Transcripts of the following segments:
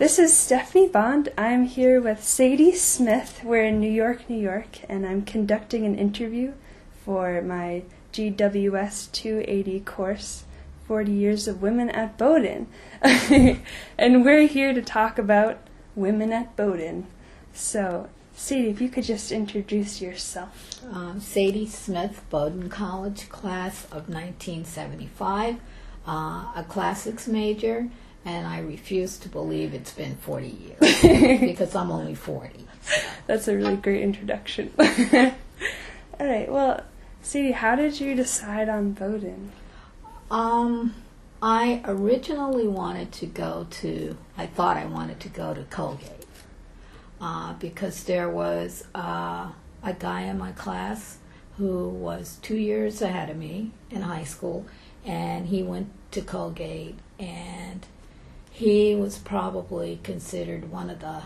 This is Stephanie Bond. I'm here with Sadie Smith. We're in New York, New York, and I'm conducting an interview for my GWS 280 course, 40 Years of Women at Bowdoin. And we're here to talk about women at Bowdoin. So, Sadie, if you could just introduce yourself. Sadie Smith, Bowdoin College, class of 1975, a classics major, and I refuse to believe it's been 40 years because I'm only 40. That's a really great introduction. All right, well, Sadie, how did you decide on Bowdoin? I originally wanted to go to, I thought I wanted to go to Colgate because there was a guy in my class who was 2 years ahead of me in high school, and he went to Colgate, and he was probably considered one of the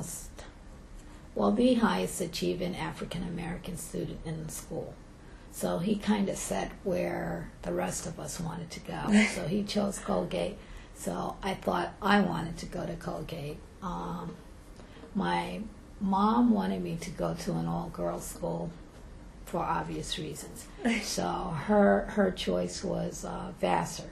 the highest achieving African-American student in the school. So he kind of set where the rest of us wanted to go. So he chose Colgate. So I thought I wanted to go to Colgate. My mom wanted me to go to an all-girls school for obvious reasons. So her choice was Vassar.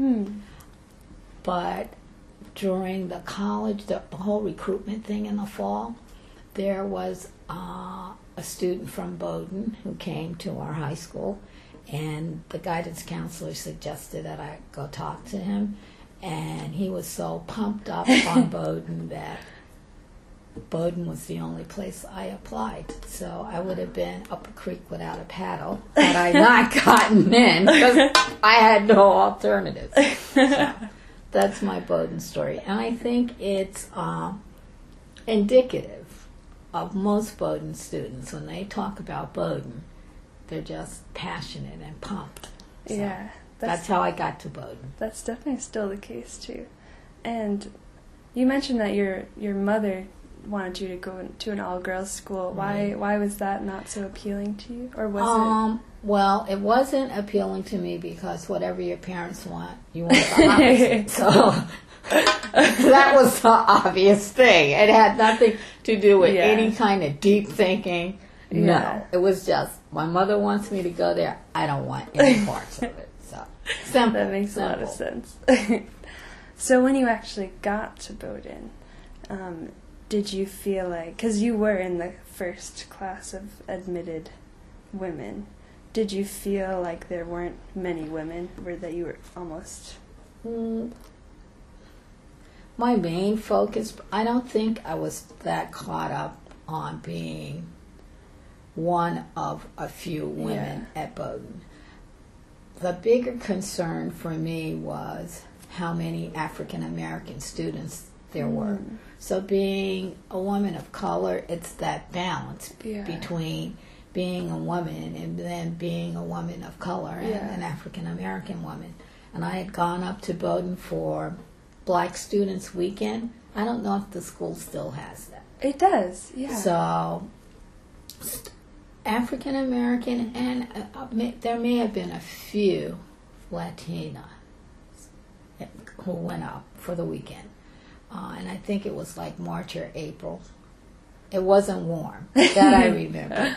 But during the college, the whole recruitment thing in the fall, there was a student from Bowdoin who came to our high school, and the guidance counselor suggested that I go talk to him, and he was so pumped up on Bowdoin that Bowdoin was the only place I applied. So I would have been up a creek without a paddle had I not gotten in, because I had no alternatives. So that's my Bowdoin story. And I think it's indicative of most Bowdoin students. When they talk about Bowdoin, they're just passionate and pumped. So Yeah. that's how I got to Bowdoin. That's definitely still the case, too. And you mentioned that your mother wanted you to go to an all-girls school. Why was that not so appealing to you? Or was it? Well, it wasn't appealing to me because whatever your parents want, you want the opposite. So that was the obvious thing. It had nothing to do with any kind of deep thinking. No, it was just, my mother wants me to go there. I don't want any parts of it. So simple. That makes a lot of sense. So when you actually got to Bowdoin, did you feel like, because you were in the first class of admitted women, did you feel like there weren't many women, or that you were almost... My main focus, I don't think I was that caught up on being one of a few women at Bowdoin. The bigger concern for me was how many African American students there were. So being a woman of color, it's that balance between being a woman and then being a woman of color and an African American woman. And I had gone up to Bowdoin for Black Students Weekend. I don't know if the school still has that. It does, yeah. So African American, and there may have been a few Latina who went up for the weekend. And I think it was like March or April. It wasn't warm, that I remember.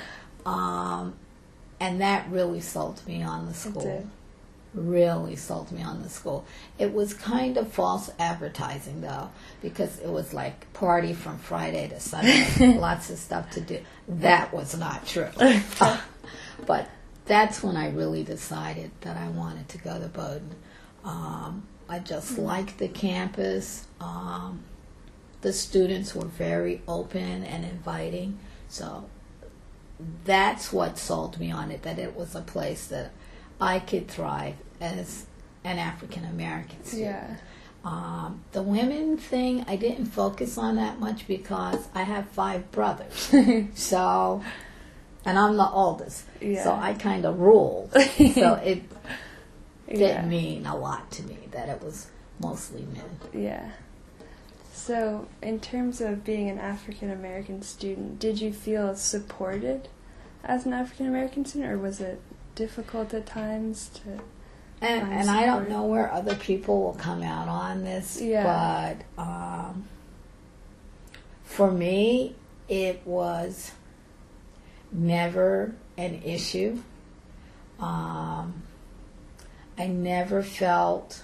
And that really sold me on the school. Really sold me on the school. It was kind of false advertising, though, because it was like party from Friday to Sunday, lots of stuff to do. That was not true. But that's when I really decided that I wanted to go to Bowdoin. I just liked the campus. The students were very open and inviting. So that's what sold me on it, that it was a place that I could thrive as an African American student. The women thing, I didn't focus on that much because I have 5 brothers. So, and I'm the oldest. So I kind of ruled. So it didn't mean a lot to me that it was mostly men. Yeah. So, in terms of being an African American student, did you feel supported as an African American student, or was it difficult at times to And I don't know where other people will come out on this, but For me, it was never an issue. I never felt,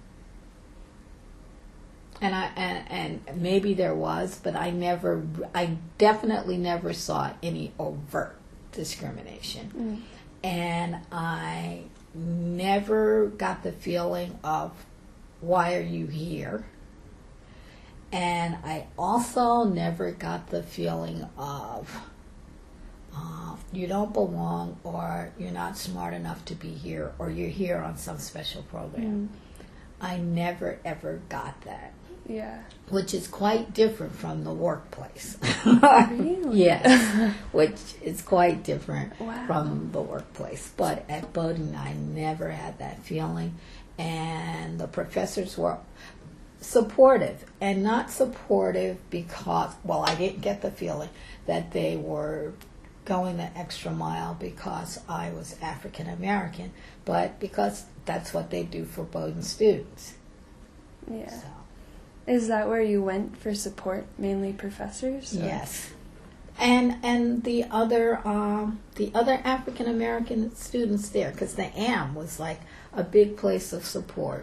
and maybe there was, but I definitely never saw any overt discrimination. And I never got the feeling of, why are you here? And I also never got the feeling of, you don't belong, or you're not smart enough to be here, or you're here on some special program. I never ever got that. Yeah. Which is quite different from the workplace. Really? Yes. Which is quite different Wow. from the workplace. But at Bowdoin, I never had that feeling. And the professors were supportive, and not supportive because, well, I didn't get the feeling that they were going the extra mile because I was African American, but because that's what they do for Bowdoin students. Yeah. So, Is that where you went for support, mainly professors? or- yes. And the other African American students there, because the AM was like a big place of support.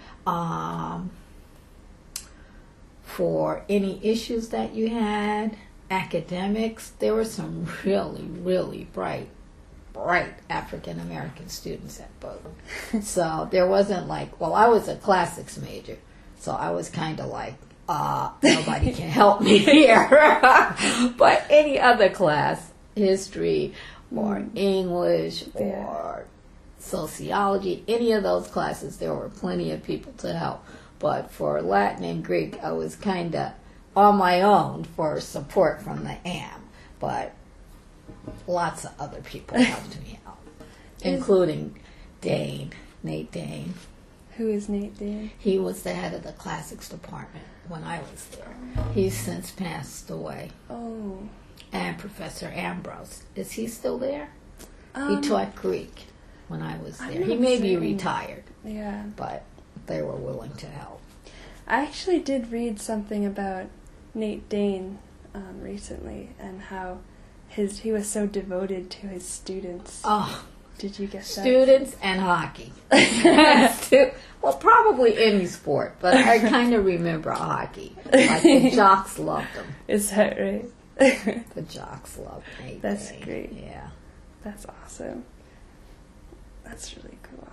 For any issues that you had, academics, there were some really, really bright African American students at Bowdoin. So there wasn't like, well, I was a classics major, so I was kind of like, nobody can help me here. But any other class, history or English or sociology, any of those classes, there were plenty of people to help. But for Latin and Greek, I was kind of on my own for support from the AM. But lots of other people helped me out, including Nate Dane. Who is Nate Dane? He was the head of the classics department when I was there. He's since passed away. Oh. And Professor Ambrose. Is he still there? He taught Greek when I was there. He may be retired, Yeah. but they were willing to help. I actually did read something about Nate Dane recently, and how he was so devoted to his students. Oh, Did you get that? students and hockey. Well, probably any sport, but I kind of remember hockey. Like the jocks loved him. Is that right? The jocks loved Nate That's Dane. great. Yeah. That's awesome. That's really cool.